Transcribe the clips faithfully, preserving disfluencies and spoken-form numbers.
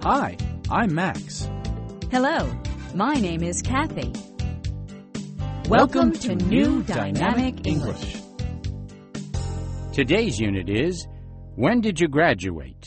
Hi, I'm Max. Hello, my name is Kathy. Welcome to New Dynamic English. Today's unit is, When did you graduate?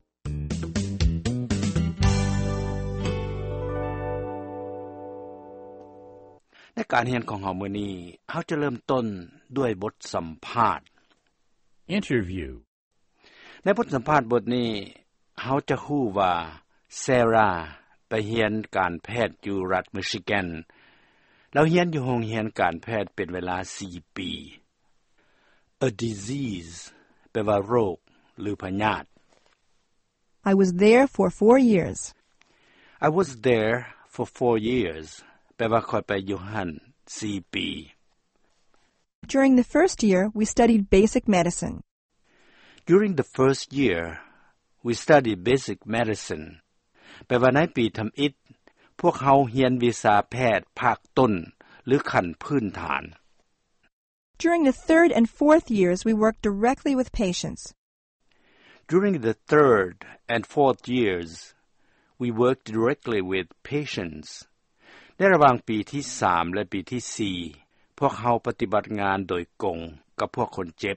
ในการเรียนของเรามื้อนี้เฮาจะเริ่มต้นด้วยบทสัมภาษณ์ Interview. ในบทสัมภาษณ์บทนี้เฮาจะฮู้ว่าเซราไปเรียนการแพทย์อยู่รัฐมิชิแกนแล้วเรียนอยู่โรงเรียนการแพทย์เป็นเวลาสี่ปี A disease แปลว่าโรคหรือพยาธิ I was there for four years. I was there for four years แปลว่าข้อยไปอยู่หั่นสี่ปี During the first year, we studied basic medicine. During the first year, we studied basic medicine แปลว่าในปีทำอิฐพวกเราเรียนวิชาแพทย์ภาคต้นหรือขั้นพื้นฐาน During the third and fourth years, we worked directly with patients. During the third and fourth years, we worked directly with patients. ในระหว่างปีที่สามและปีที่สี่พวกเราปฏิบัติงานโดยกงกับพวกคนเจ็บ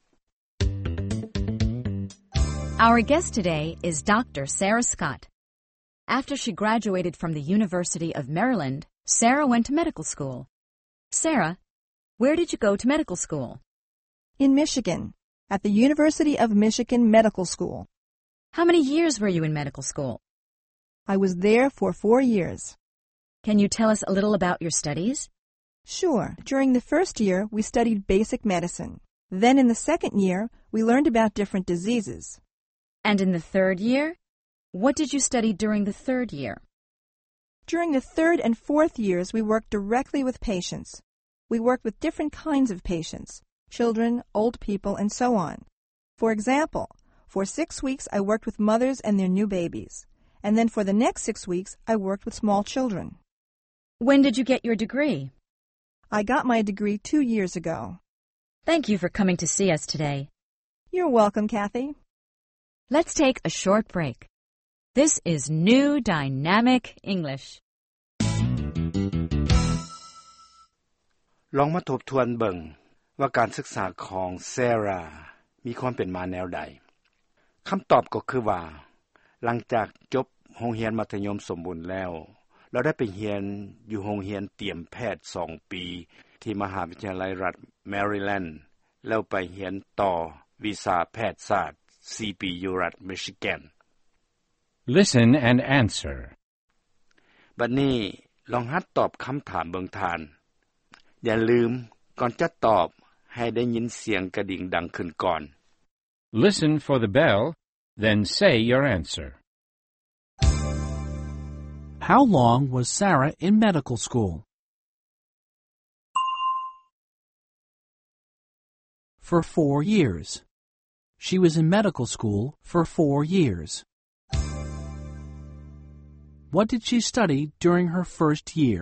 Our guest today is Doctor Sarah Scott. After she graduated from the University of Maryland, Sarah went to medical school. Sarah, where did you go to medical school? In Michigan, at the University of Michigan Medical School. How many years were you in medical school? I was there for four years. Can you tell us a little about your studies? Sure. During the first year, we studied basic medicine. Then in the second year, we learned about different diseases. And in the third year? What did you study during the third year? During the third and fourth years, we worked directly with patients. We worked with different kinds of patients, children, old people, and so on. For example, for six weeks I worked with mothers and their new babies. And then for the next six weeks, I worked with small children. When did you get your degree? I got my degree two years ago. Thank you for coming to see us today. You're welcome, Kathy. Let's take a short break. This is New Dynamic English. ลองมาทบทวนเบิ่งว่าการศึกษาของเซรามีความเป็นมาแนวใดคำตอบก็คือว่าหลังจากจบโรงเรียนมัธยมสมบูรณ์แล้วเราได้ไปเรียนอยู่โรงเรียนเตรียมแพทย์สองปีที่มหาวิทยาลัยรัฐแมริแลนด์แล้วไปเรียนต่อวิชาแพทยศาสตร์สี่ปีอยู่รัฐมิชิแกน Listen and answer. บัดนี้ลองหัดตอบคำถามเบิ่งทานอย่าลืมก่อนจะตอบให้ได้ยินเสียงกระดิ่งดังขึ้นก่อน Listen for the bell, then say your answer. How long was Sarah in medical school? For four years. She was in medical school for four years. What did she study during her first year?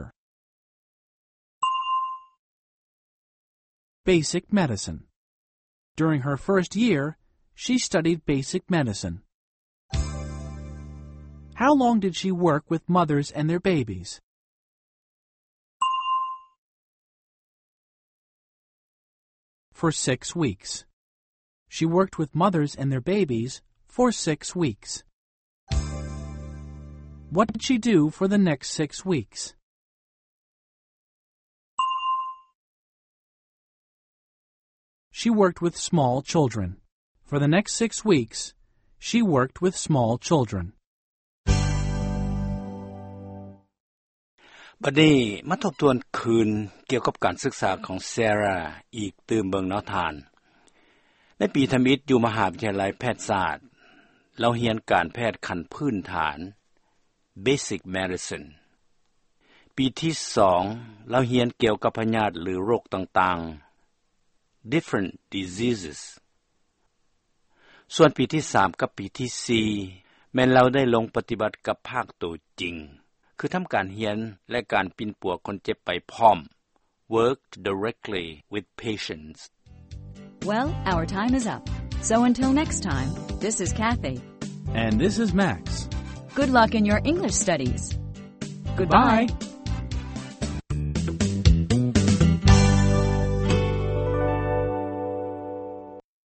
Basic medicine. During her first year, she studied basic medicine. How long did she work with mothers and their babies? For six weeks. She worked with mothers and their babies for six weeks. What did she do for the next six weeks? She worked with small children. For the next six weeks, she worked with small children. บัดนี้มาทบทวนคืนเกี่ยวกับการศึกษาของเซราอีกตื่มเบิงเนาะทานในปีทำอิฐอยู่มหาวิทยาลัยแพทยศาสตร์เราเรียนการแพทย์ขั้นพื้นฐาน Basic Medicine ปีที่สองเราเรียนเกี่ยวกับพยาธิหรือโรคต่างๆ Different Diseases ส่วนปีที่สามกับปีที่สี่แม้นเราได้ลงปฏิบัติกับภาคตัวจริงคือทำการเรียนและการปิ่นปัวคนเจ็บไปพร้อม Worked directly with patients. Well, our time is up. So until next time, this is Kathy. And this is Max. Good luck in your English studies. Goodbye. Bye.